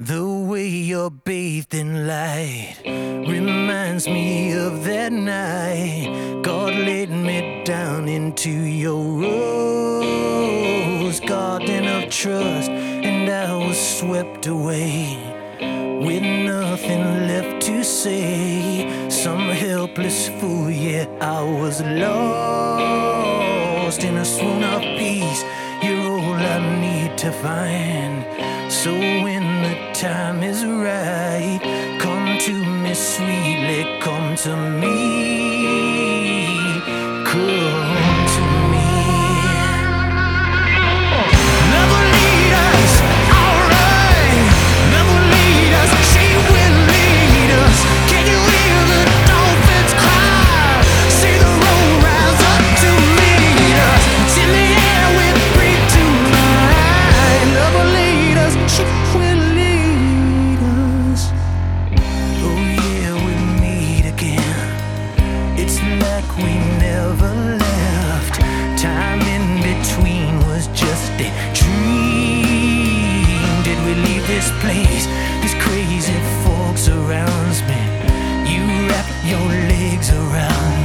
The way you're bathed in light reminds me of that night God laid me down into your rose garden of trust, and I was swept away with nothing left to say. Some helpless fool, yeah, I was lost in a swoon of peace. You're all I need to find. So when the time is right, come to me sweetly, come to me, come to me. Never lead us, alright. Never lead us, she will lead us. Can you hear the dolphins cry? See the road rise up to meet us. It's in the air with breathe tonight. Never lead us, she will lead us. Oh yeah, we meet again. It's like we never left. Time in between was just a dream. Did we leave this place? These crazy folks surrounds me. You wrap your legs around